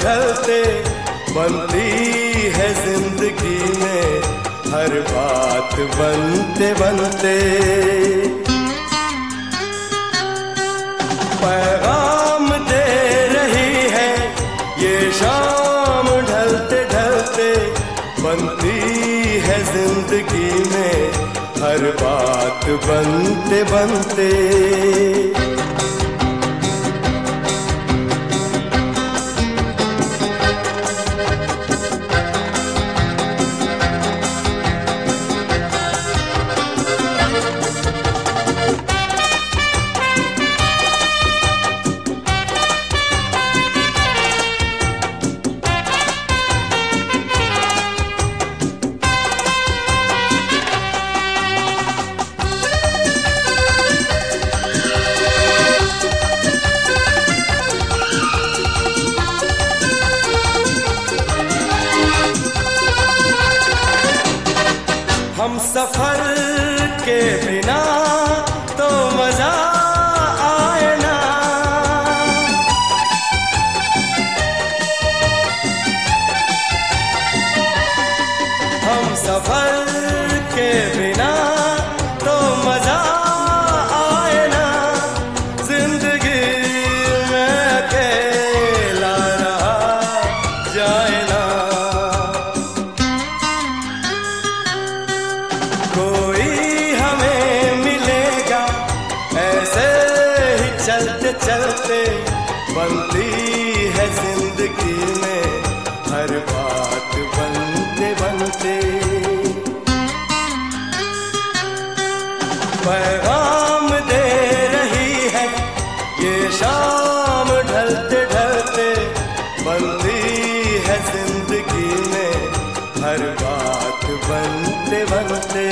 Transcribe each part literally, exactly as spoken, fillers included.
ढलते बनती है जिंदगी में हर बात बनते बनते। पैगाम दे रही है ये शाम ढलते ढलते, बनती है जिंदगी में हर बात बनते बनते। हम सफर के बिना तो मजा आए ना, हम सफर के बिना तो मजा आए ना, जिंदगी में अकेला रहा जाए ना। कोई हमें मिलेगा ऐसे ही चलते चलते, बनती है जिंदगी में हर बात बनते बनते। पैगाम दे रही है ये शाम ढलते ढलते, बनती है जिंदगी में हर बात बनते बनते।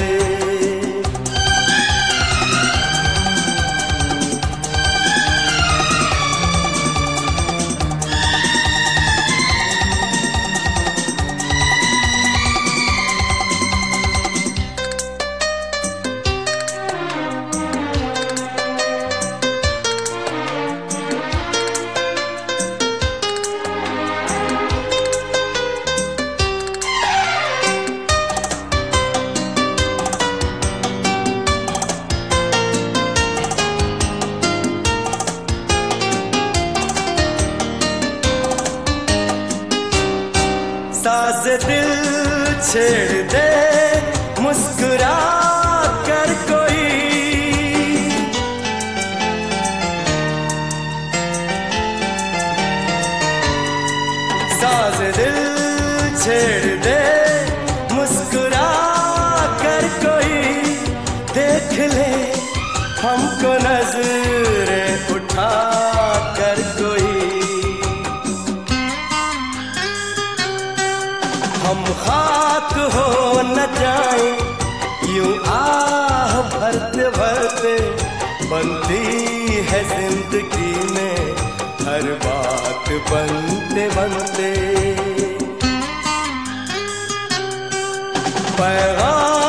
साज दिल छेड़ दे मुस्कुरा कर कोई, साज दिल छेड़ दे मुस्कुरा कर कोई, देख ले हमको नजरें उठा कर कोई। हम खाक हो न जाए यूं आह भरते भरते, बनती है जिंदगी में हर बात बनते बनते। पैगाम